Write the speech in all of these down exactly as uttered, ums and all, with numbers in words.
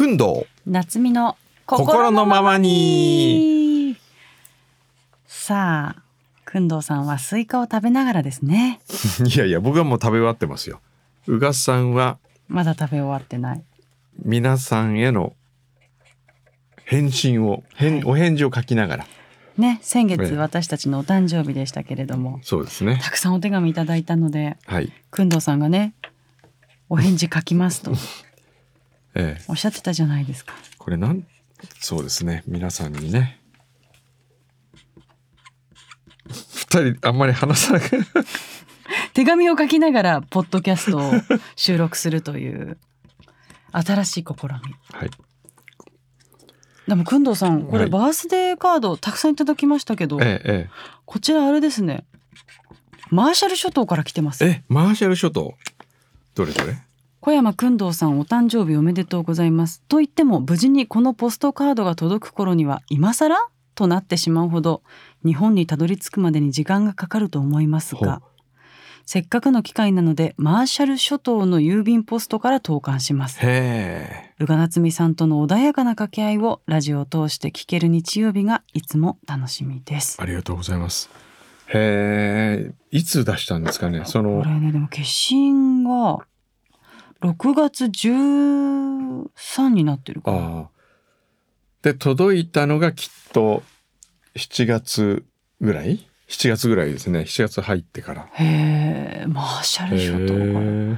くんどう夏美の心のままに。 さあ、くんどうさんはスイカを食べながらですね。 いやいや、僕はもう食べ終わってますよ。うがさんはまだ食べ終わってない。 皆さんへの返信を、はい、お返事を書きながらね、先月、 ええ、 私たちのお誕生日でしたけれども、 そうですね、 たくさんお手紙いただいたので、 はい、 くんどうさんがね、お返事書きますとええ、 おっしゃってたじゃないですか。 これなんそうですね、皆さんにね、二人あんまり話さなく手紙を書きながらポッドキャストを収録するという新しい試み、 はい、 でもくんどうさん、これはい、 バースデーカードたくさんいただきましたけど、 ええええ、 こちらあれですね、マーシャル諸島から来てます。 え、マーシャル諸島、どれどれ。 小山くんどうさん、お誕生日おめでとうございます。と言っても無事にこのポストカードが届く頃には今更となってしまうほど日本にたどり着くまでに時間がかかると思いますが、せっかくの機会なのでマーシャル諸島の郵便ポストから投函します。 へ宇賀なつみさんとの穏やかな掛け合いをラジオを通して聞ける日曜日がいつも楽しみです。 ありがとうございます。へえ、いつ出したんですかね、そのこれね、でも消印がろくがつじゅうさんになってるかな。 あで届いたのがきっとしちがつぐらいしちがつぐらいですね。しちがつ入ってから。 へえ、マーシャル諸島から。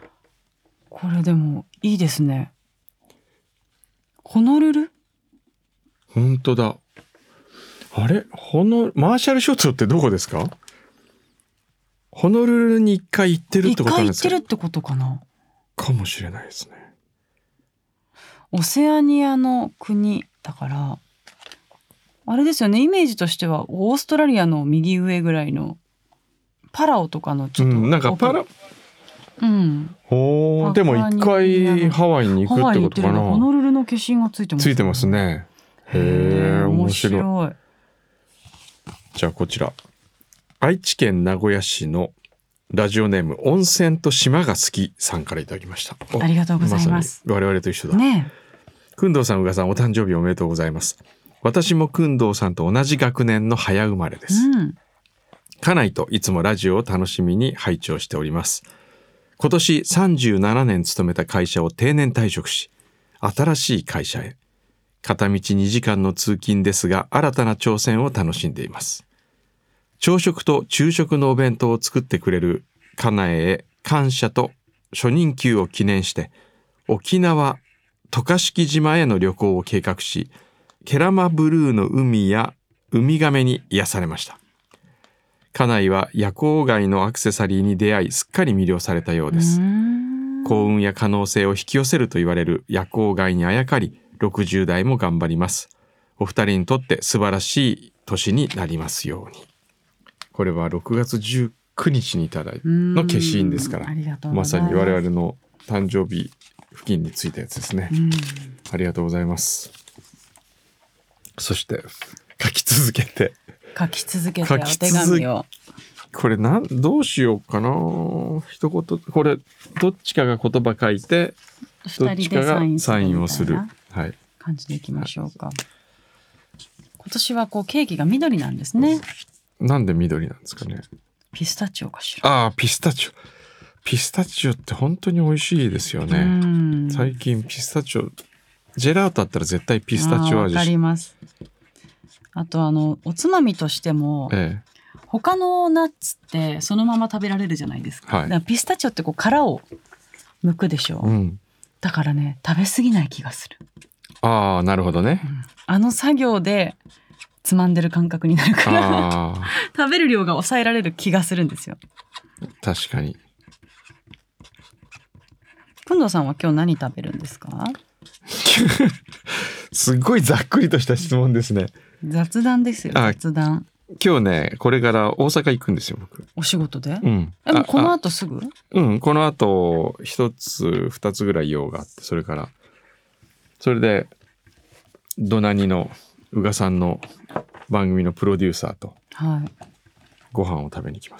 これでもいいですね。ホノルル？ 本当だ。あれ、ホノマーシャル諸島ってどこですか？ホノルルに一回行ってるってことなんですか？ 一回行ってるってことかな。 かもしれないですね。 オセアニアの国だからあれですよね、イメージとしてはオーストラリアの右上ぐらいのパラオとかのちょっと、 うん、なんかパラうんおでも一回ハワイに行くってことかな。 ホノルルの消印がついてますね。 ついてますね。へえ、面白い。 面白い。 じゃあこちら、愛知県名古屋市のラジオネーム温泉と島が好きさんからいただきました。 ありがとうございます。 まさに我々と一緒だね。 くんどうさん、うがさん、お誕生日おめでとうございます。私もくんどうさんと同じ学年の早生まれです。 うん、 家内といつもラジオを楽しみに拝聴しております。今年さんじゅうななねん勤めた会社を定年退職し、新しい会社へ。片道にじかんの通勤ですが、新たな挑戦を楽しんでいます。朝食と昼食のお弁当を作ってくれる家内へ感謝と初任給を記念して、沖縄渡嘉敷島への旅行を計画し、ケラマブルーの海やウミガメに癒されました。家内は夜光貝のアクセサリーに出会い、すっかり魅了されたようです。幸運や可能性を引き寄せると言われる夜光貝にあやかり、ろくじゅう代も頑張ります。お二人にとって素晴らしい年になりますように。これはろくがつじゅうくにちにいただいたの消印ですから、まさに我々の誕生日付近についたやつですね。ありがとうございます。そして書き続けて書き続けてお手紙を、 これなんどうしようかな。一言、これどっちかが言葉書いてどっちかがサインをする、はい、 感じでいきましょうか。今年はこうケーキが緑なんですね。 なんで緑なんですかね。 ピスタチオかしら。 ああ、ピスタチオ。ピスタチオって本当に美味しいですよね。最近ピスタチオ、ジェラートあったら絶対ピスタチオ味。 わかります。あとあのおつまみとしても、ええ、他のナッツってそのまま食べられるじゃないですか。はい、だからピスタチオってこう殻を剥くでしょう、うん、だからね、食べ過ぎない気がする。 ああ、なるほどね、うん、 あの作業でつまんでる感覚になるから食べる量が抑えられる気がするんですよ。 確かに。 くんどうさんは今日何食べるんですか？ すごいざっくりとした質問ですね。 雑談ですよ、雑談。 今日ね、これから大阪行くんですよ、僕。 お仕事で？ うん。 え、もうこの後すぐ？ うん、この後一つ二つぐらい用があって、それからそれでドナニの宇賀さんの番組のプロデューサーとご飯を食べに行きます。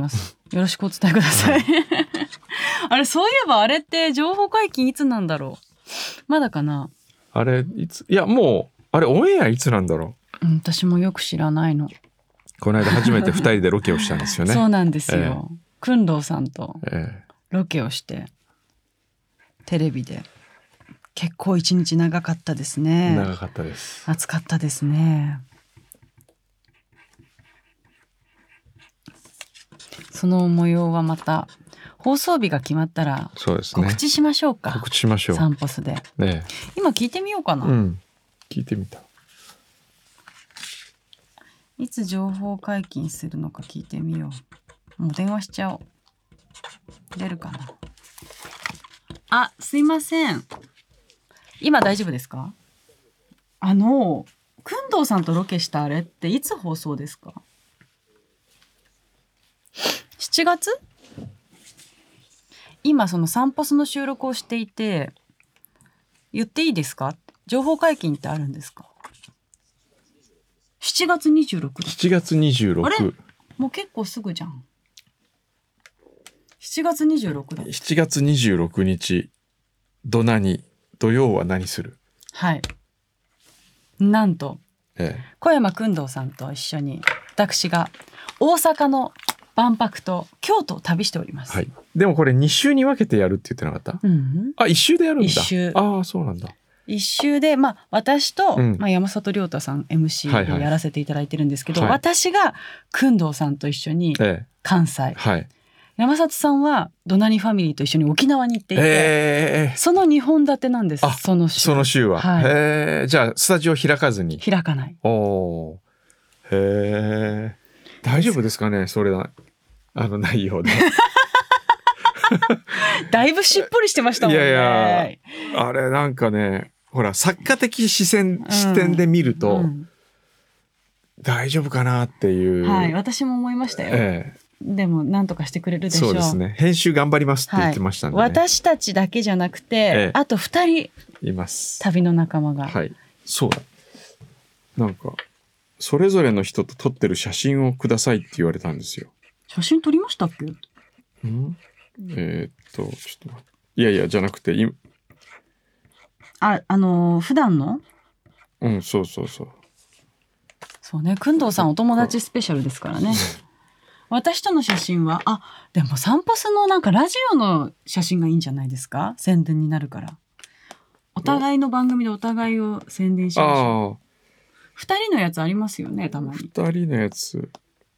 ありがとうございます。よろしくお伝えください。 あれそういえばあれって情報解禁いつなんだろう。まだかな。 あれいつ、いやもうあれオンエアいつなんだろう、うん、私もよく知らないの。 う。この間初めてふたりでロケをしたんですよね。 そうなんですよ。くんどうさんとええ、 ロケをしてテレビで。結構一日長かったですね。 長かったです。 暑かったですね。その模様はまた放送日が決まったらそうですね、 告知しましょうか。 告知しましょう。 サンポスで、 ね、 今聞いてみようかな、 うん、聞いてみた。 いつ情報解禁するのか聞いてみよう。もう電話しちゃおう。出るかな。あ、すいません、今大丈夫ですか？あのくんどうさんとロケしたあれっていつ放送ですか？しちがつ？今そのサンポスの収録をしていて、言っていいですか？情報解禁ってあるんですか？しちがつにじゅうろくにち。 しちがつにじゅうろく。 あれもう結構すぐじゃん。しちがつにじゅうろくだ。 しちがつにじゅうろくにち、どなに土曜は何する？ はい。なんと、 ええ、 小山君堂さんと一緒に私が大阪の万博と京都を旅しております。 はい。でもこれに週に分けてやるって言ってなかった？ うん、 あ、いっ週でやるんだ。 いっ週。 ああ、そうなんだ。 一周で、まあ、私と、 うん、 まあ、山里亮太さん エムシー でやらせていただいてるんですけど、 はいはい、 私が工藤さんと一緒に関西、 ええ、はい、 山里さんはドナニファミリーと一緒に沖縄に行っていて、 えー、 そのにほん立てなんです。その週その週は、 はい、 へー、じゃあスタジオ開かずに？ 開かない。 おー、へー、大丈夫ですかね、それだ、あの内容でだいぶしっぽりしてましたもんね。 いやいや、あれなんかね、ほら作家的視線、うん、視点で見ると、うん、大丈夫かなっていう、 はい、私も思いましたよ、ええ、でも何とかしてくれるでしょう。 そうですね、編集頑張りますって言ってましたんで、ね、 はい、私たちだけじゃなくて、ええ、あとふたりいます、 旅の仲間が。 はい、そうだ、なんかそれぞれの人と撮ってる写真をくださいって言われたんですよ。 写真撮りましたっけ？ んえー、っとちょっと待って、いやいやじゃなくて、今あ、あのー、普段の、 うん、そうそうそうそうね、工藤さんお友達スペシャルですからね私との写真は、あ、でもサンポスのなんかラジオの写真がいいんじゃないですか？宣伝になるから、お互いの番組でお互いを宣伝しましょう。ふたりのやつありますよね、たまに。 ふたりのやつ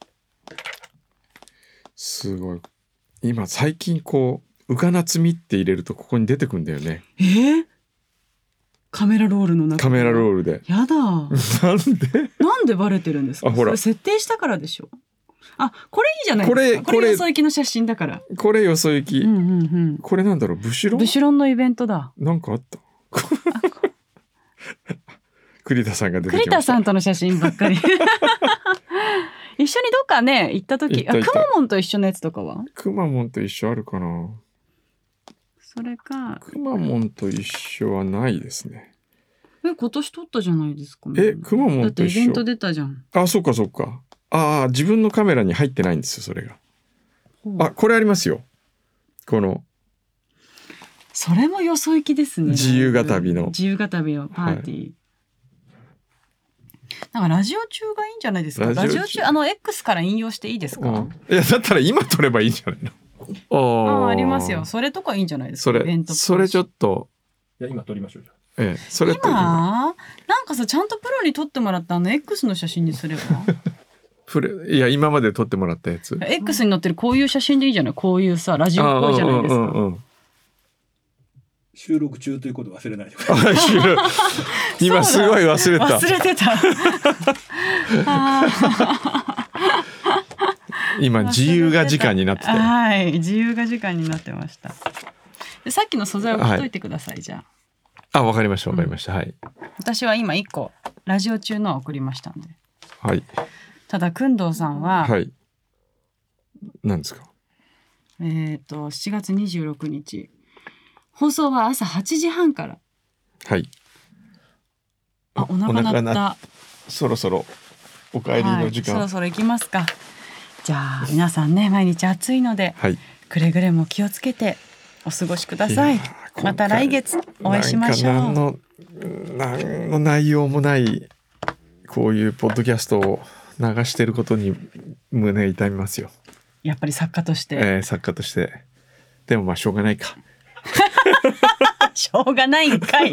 すごい、今最近こう宇賀なつみって入れるとここに出てくんだよね。 えー、カメラロールの中。 カメラロールで。 やだなんでなんでバレてるんですか？ あ、ほら、 それ設定したからでしょ。あ、これいいじゃないですか。これ、これよそ行きの写真だから。 これよそ行き、うんうんうん、 これなんだろう、ブシュロンブシュロンのイベントだ。 なんかあった栗田さんが出てきました。 栗田さんとの写真ばっかり一緒にどっかね行った時、あ、くまモンと一緒のやつとかは？ くまモンと一緒あるかな。 それかくまモンと一緒はないですね。 え、今年撮ったじゃないですか、 ね、え、くまモンと一緒。だってイベント出たじゃん。 あ、そっかそっか。ああ、自分のカメラに入ってないんですよ、それが。あ、これありますよ、このそれもよそ行きですね。 自由が旅の自由が旅のパーティー、はい、なんかラジオ中がいいんじゃないですか。ラジオ 中, ラジオ中あの X から引用していいですか？うん、 いやだったら今撮ればいいんじゃないの。 ああ、ありますよ。それとかいいんじゃないですか。 それそれちょっと、 いや今撮りましょうじゃあ。 ええ、それ今なんかさ、ちゃんとプロに撮ってもらったあの X の写真にすればプレいや今まで撮ってもらったやつ X に載ってるこういう写真でいいじゃない。こういうさラジオっぽいじゃないですか。うんうんうんうん、 収録中ということ忘れないでください。 今すごい忘れた。 忘れてた今自由が時間になってた。 はい、自由が時間になってました。でさっきの素材を送っといてください、はい、じゃあ。あ、わかりましたわかりました、うん、はい。 私は今いっこラジオ中のを送りましたんで。 はい。 ただ工藤さんは、 はい。何ですか。 えっとしちがつにじゅうろくにち放送は朝はちじはんから。 はい。 あ、お腹鳴った。 そろそろお帰りの時間、 はい、そろそろ行きますか。じゃあ皆さんね、毎日暑いので、 はい、 くれぐれも気をつけてお過ごしください。 いまた来月お会いしましょう。 なんか何の何の内容もないこういうポッドキャストを流してることに胸痛みますよ。 やっぱり作家として、 えー、作家として。でもまあしょうがないか。 しょうがないんかい。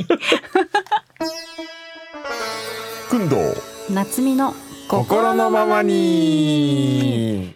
くんどう夏美の心のままに。